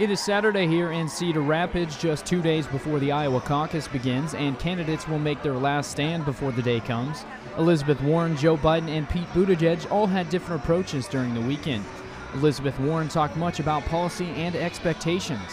It is Saturday here in Cedar Rapids, just 2 days before the Iowa caucus begins, and candidates will make their last stand before the day comes. Elizabeth Warren, Joe Biden, and Pete Buttigieg all had different approaches during the weekend. Elizabeth Warren talked much about policy and expectations.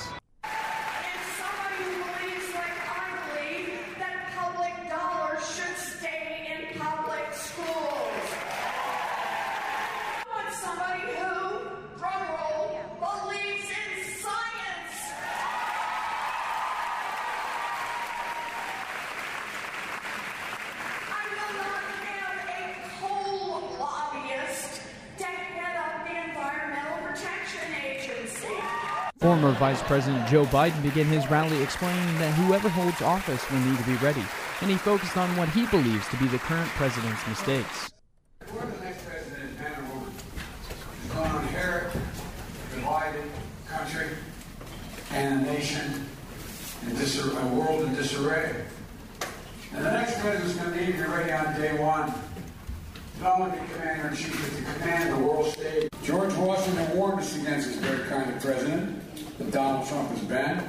Former Vice President Joe Biden began his rally explaining that whoever holds office will need to be ready, and he focused on what he believes to be the current president's mistakes. Whoever the next president is, man or woman, is going to inherit a divided country and a nation in a world in disarray. And the next president is going to need to be ready on day one. Not only be commander-in-chief, but to command the world stage. George Washington warned us against this very kind of president that Donald Trump has been.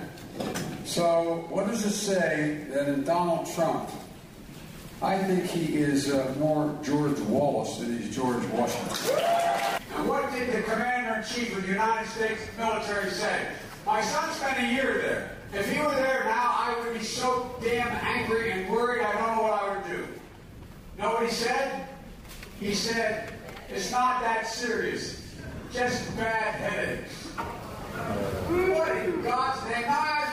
So what does it say that in Donald Trump, I think he is more George Wallace than he's George Washington. And what did the commander-in-chief of the United States military say? My son spent a year there. If he were there now, I would be so damn angry and worried I don't know what I would do. Know what he said? He said, it's not that serious, just bad headaches. What in God's name?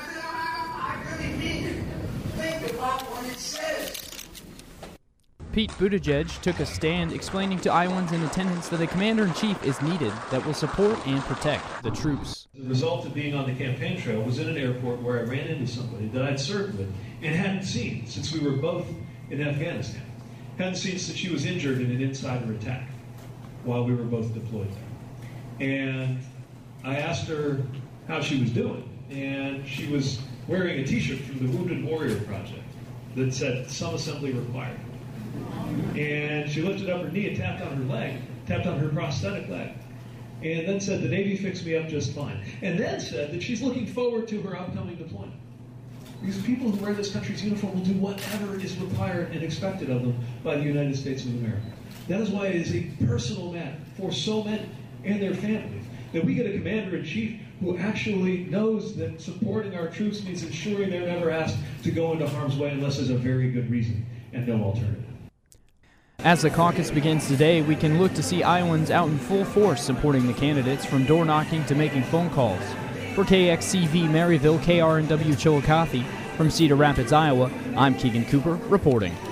I really mean it. Think about what it says. Pete Buttigieg took a stand explaining to Iowans in attendance that a commander-in-chief is needed that will support and protect the troops. The result of being on the campaign trail was in an airport where I ran into somebody that I'd served with and hadn't seen since we were both in Afghanistan. Hadn't seen since she was injured in an insider attack while we were both deployed there. And I asked her how she was doing, and she was wearing a t-shirt from the Wounded Warrior Project that said, "Some assembly required." And she lifted up her knee and tapped on her leg, tapped on her prosthetic leg, and then said, "The Navy fixed me up just fine." And then said that she's looking forward to her upcoming deployment. Because people who wear this country's uniform will do whatever is required and expected of them by the United States of America. That is why it is a personal matter for so many and their families that we get a commander-in-chief who actually knows that supporting our troops means ensuring they're never asked to go into harm's way unless there's a very good reason and no alternative. As the caucus begins today, we can look to see Iowans out in full force supporting the candidates, from door knocking to making phone calls. For KXCV Maryville, KRNW Chillicothe, from Cedar Rapids, Iowa, I'm Keegan Cooper reporting.